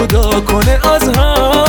جدا کنه از هم.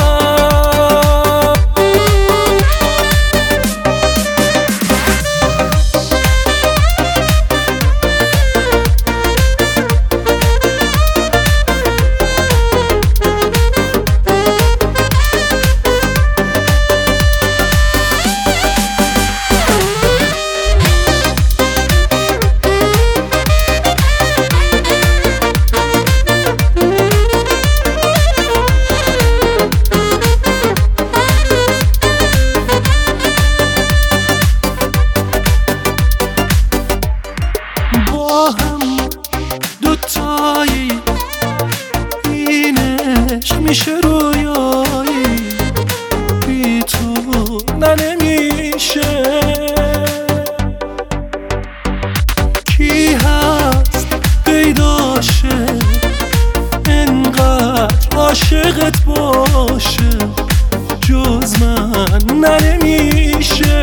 با هم دوتایی اینش میشه رویایی، بی تو نه نمیشه. کی هست پیداشه انقدر عاشقت باشه، جز من نه نمیشه.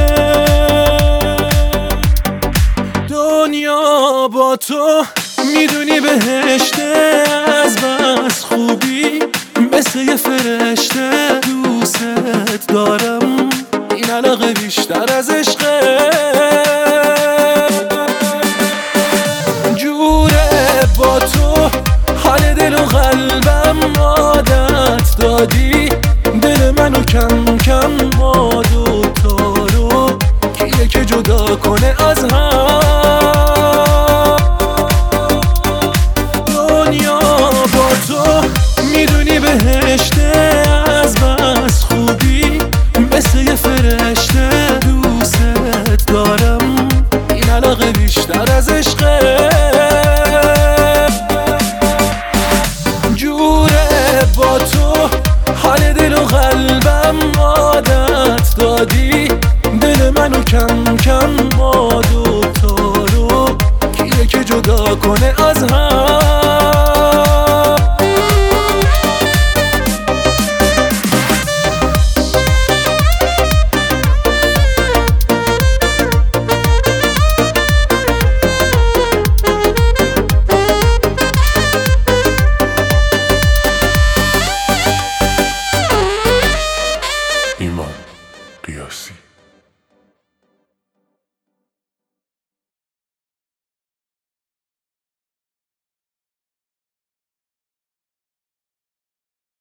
دنیا با تو میدونی بهشته، از بس خوبی مثل یه فرشته. دوست دارم این علاقه بیشتر از عشقه، جوره با تو حال دل و قلبم عادت دادی. دل منو کم کم ما دوتا رو کیه که جدا کنه از هم. دنیا با تو میدونی بهشته، از بس خوبی مثل یه فرشته. دوست دارم این علاقه بیشتر از عشقه، جوره با تو حال دل و قلبم عادت دادی. دل منو کم کم ما دوتا رو کیه که جدا کنه از هم.